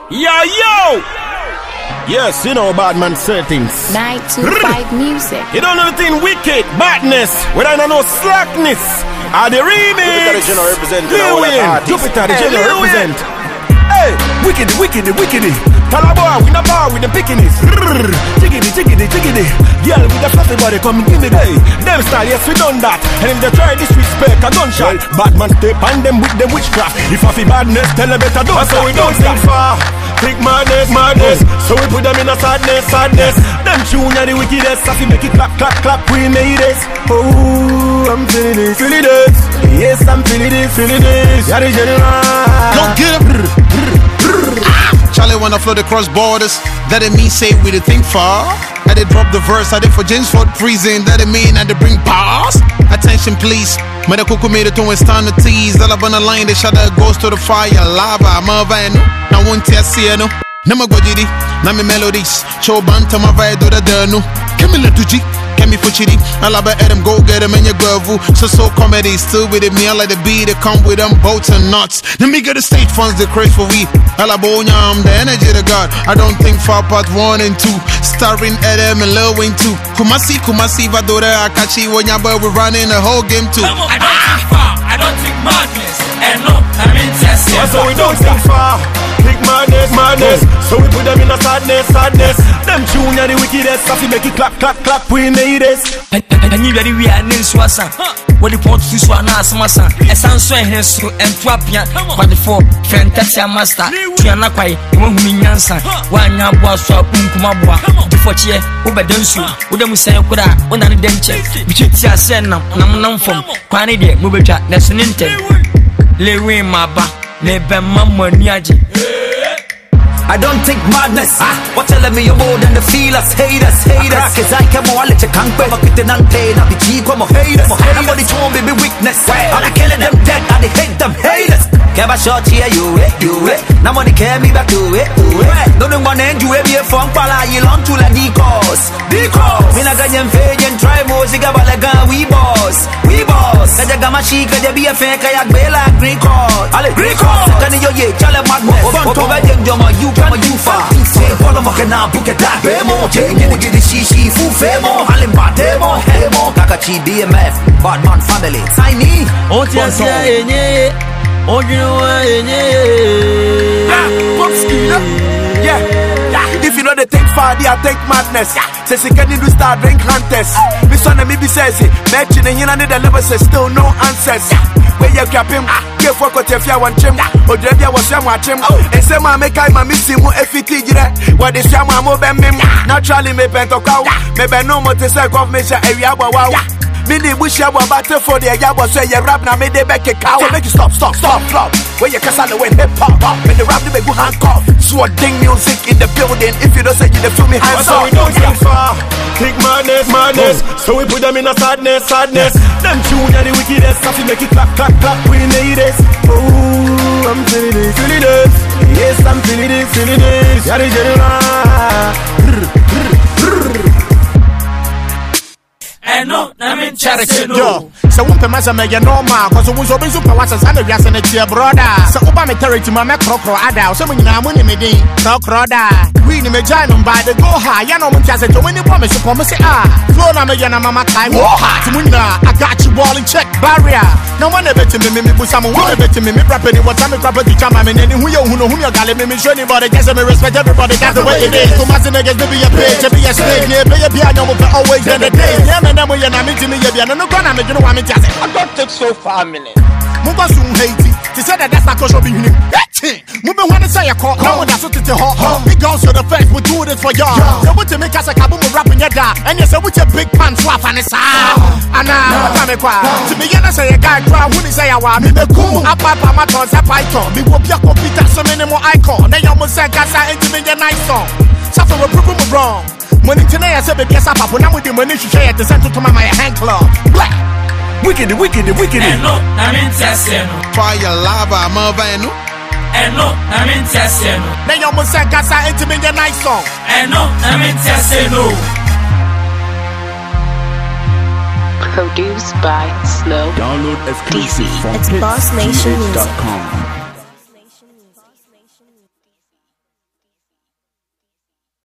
Yo! Yes, you know Badman settings. 925 music. You don't know the thing wicked, badness, without no slackness. Are the remix? Jupiter the general represent. Hey, wickedy. Talaboy, we not bar with the pickiness. Jiggity. Girl with the fluffy body, come give me that. Them style, yes, we done that. And if they try disrespect, a gunshot. Badman step on them with them witchcraft. If I feel badness, tell them better don't. So we don't think far. Think madness. So we put them in a sadness. Them tune are the wickedest. I feel make it clap. We made it. Oh, I'm feeling this. Yes, I'm feeling this. Yari general. Don't get him. Charlie wanna flow the cross borders. That it mean say we the think far. I did drop the verse, I did for James Ford freezing. That it mean I did bring bars. Attention please. Made a cuckoo made it to stand the tease. All up on the line, they shot that goes to the fire. Lava, Marvano. Now won't you see no? Nama gojidi, nami melodies. Show banta ma vai do the dernu. Kemi tuji, kemi fuchidi. Alaba Adam go get them in your gravu. So comedy still with it. Me I like the beat that come with them bolts and nuts. Let me get the stage funds the craze for we. Alabonya, I'm the energy of God. I don't think far part 1 and 2. Starring Adam and Lil Wayne 2. Kumasi Vadora Akachi Wonya boy we running the whole game too. I don't think far, I don't think madness. And no, I'm in test. So we don't think far. Think madness. So we put them in a sadness. Them tune are the wickedest. I feel make it clap. We made it. And you ready we are in Swassa. What the port to Swana Samasa. A sunshine has to Entropia. But the 4 fantastic master. Tianakwai, you won't mean Yansa. One now was swap Kumabwa. Before Chia, Ubedensu. Udem say Kura, one and then check. Which is a send nam from Quanide, Mubaja, that's an intent. Lewe Maba, Nebe Mamma Niaji. I don't think madness. What telling me you're more than the feelers, haters. Cause I can more let you can't pay. But then I'm paying up the cheek from a haters. Nobody told me weakness. I'm killing them dead, I hate them haters. Care about short here, you it. Nobody care me back to it. Don't want to end you every phone call. You long to like Because me like a young fake and try more. Ziga Balaga, we boss. Kaja Gamashi, Kaja be a fake, I bela Green Card. Can you ye, Chala Magmo, you come you far. Say, follow Makana, book a dark demo. Jane, get the shishi, full famo, Halimba demo, Hemo, Kakachi, BMF, Badman family, Tiny. Oh, yes, oh, you know, yeah. If you know the think far, they think madness. Says he can't do start drink contest. Me son and me be says it. Matching and you know the never says still no answers. Where you cap him, give for what if you want him, or Drebia was some watch him. And say my make I miss him FT. What is your mamma bam him? Naturally me bent or cow. Maybe no more to say of measure area. Wow. Mini wish you were battle for the Yabo say you rap now made they back a cow. So make you stop, flop. Where you can when hip hop, when the rap the big handcuff. Swording music in the building. If you don't say you the feel me hands up. So we don't think far. Think madness. So we put them in a sadness. Them tune are the wickedest. I feel make it clap. We made it. Oh, I'm feeling this. Yes, I'm feeling this. Yari general. And no, I'm in charity. Yo, so wumpe mazame ya normal. Cause we so busy per wasa sana we asene tia brother. So uba me territory ma me krokro ada. So munyina mu ni me din. Krokroda. We ni me jai no by the go high. Ya no mu chase to when you promise say flow na me ya na mama time. Wo ha. To munyina I got you ball in check barrier. No one ever to me busa mo. One ever to me rapper what time me rapper to chama me ni hu yo gale me show anybody guess me respect everybody that's the way it is. So my niggas be a page, be a snake, be a piano for always in the day. Yeah man. I don't take so far a minute. Muba soon Haiti. She said that that's not because you're being moving when I say a call. No one that's what it's hot. Big guns to the face, we do this for y'all. So what to make us a kaboom rapping your dad. And you say with your big pants swap and it's and I'm to me, I say a guy cry when he say I want me the cool. I pop my tons of python. Me will be a computer, so many more icon. Then you almost say, Gassa into me a nice song. Suffer will prove me wrong. When it's today, I said, baby, yes, I'm up. When I'm with the money, you share at the center to my hand club. Wickedy. And no, I'm in testing. Fire lava, Marvano. And no, I'm in testing. Then you almost said, Gassa into me a nice song. And no, I'm in testing. Produced by Slow. Download exclusive from It's BossNationMusic.com.